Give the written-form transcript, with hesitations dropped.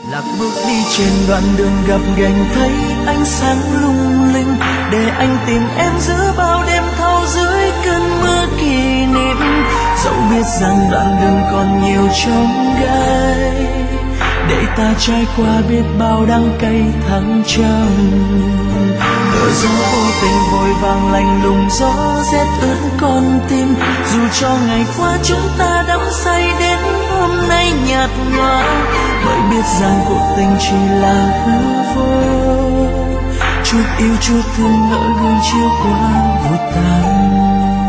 lạc bước đi trên đoạn đường gập ghềnh, thấy ánh sáng lung linh để anh tìm em giữa bao đêm thâu dưới cơn mưa kỷ niệm. Dẫu biết rằng đoạn đường còn nhiều chông gai để ta trải qua biết bao đắng cay thăng trầm. Cơn gió vô tình vội vàng lạnh lùng, gió rét ướt con tim. Dù cho ngày qua chúng ta đắm say đến hôm nay nhạt nhòa, bởi biết rằng cuộc tình chỉ là hư vô. Chút yêu chút thương ngỡ ngàng chiều qua vụt tan.